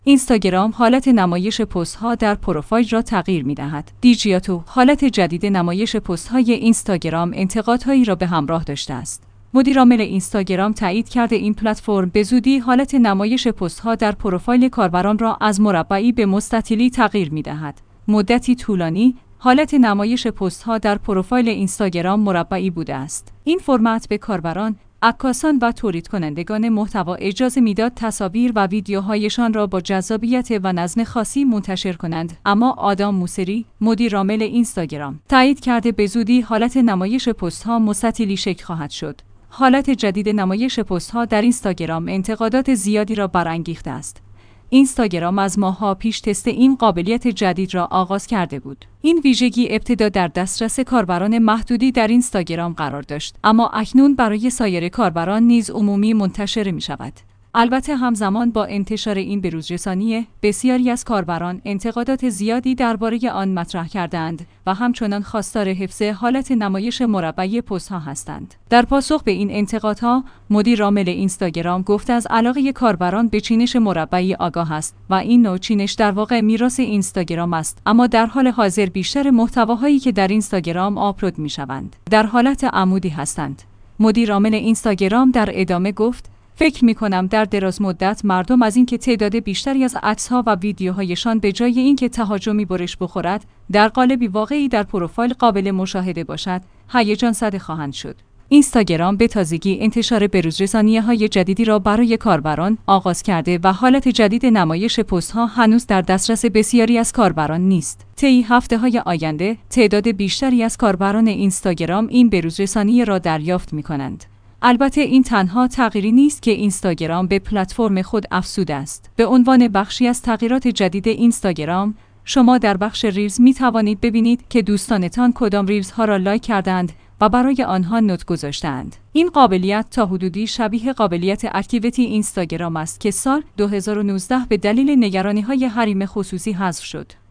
اینستاگرام حالت نمایش پست‌ها در پروفایل را تغییر می‌دهد. دیجیاتو حالت جدید نمایش پست‌های اینستاگرام انتقادهایی را به همراه داشته است. مدیرعامل اینستاگرام تایید کرده این پلتفرم به زودی حالت نمایش پست‌ها در پروفایل کاربران را از مربعی به مستطیلی تغییر می‌دهد. مدتی طولانی حالت نمایش پست‌ها در پروفایل اینستاگرام مربعی بوده است. این فرمت به کاربران، عکاسان و تولید کنندگان محتوا اجازه میداد تصاویر و ویدیوهایشان را با جذابیت و نظم خاصی منتشر کنند، اما آدام موسری، مدیرعامل اینستاگرام، تایید کرده به زودی حالت نمایش پست‌ها مستطیلی شکل خواهد شد. حالت جدید نمایش پست‌ها در اینستاگرام انتقادات زیادی را برانگیخته است. اینستاگرام از ماه‌ها پیش تست این قابلیت جدید را آغاز کرده بود. این ویژگی ابتدا در دسترس کاربران محدودی در اینستاگرام قرار داشت، اما اکنون برای سایر کاربران نیز عمومی منتشر می‌شود. البته همزمان با انتشار این بروزرسانی، بسیاری از کاربران انتقادات زیادی درباره آن مطرح کردند و همچنان خواستار حفظ حالت نمایش مربعی پست‌ها هستند. در پاسخ به این انتقادها، مدیرعامل اینستاگرام گفت از علاقه کاربران به چینش مربعی آگاه است و این نوع چینش در واقع میراث اینستاگرام است، اما در حال حاضر بیشتر محتواهایی که در اینستاگرام آپلود می‌شوند در حالت عمودی هستند. مدیرعامل اینستاگرام در ادامه گفت: فکر می‌کنم در دراز مدت مردم از اینکه تعداد بیشتری از عکس‌ها و ویدیوهایشان به جای اینکه تهاجمی برش بخورد، در قالبی واقعی در پروفایل قابل مشاهده باشد، هیجان زده خواهند شد. اینستاگرام به تازگی انتشار بروزرسانی‌های جدیدی را برای کاربران آغاز کرده و حالت جدید نمایش پست‌ها هنوز در دسترس بسیاری از کاربران نیست. طی هفته‌های آینده، تعداد بیشتری از کاربران اینستاگرام این بروزرسانی را دریافت می‌کنند. البته این تنها تغییری نیست که اینستاگرام به پلتفرم خود افزوده است. به عنوان بخشی از تغییرات جدید اینستاگرام، شما در بخش ریلز می توانید ببینید که دوستانتان کدام ریلز ها را لایک کردند و برای آنها نوت گذاشتند. این قابلیت تا حدودی شبیه قابلیت اکتیویتی اینستاگرام است که سال 2019 به دلیل نگرانی‌های حریم خصوصی حذف شد.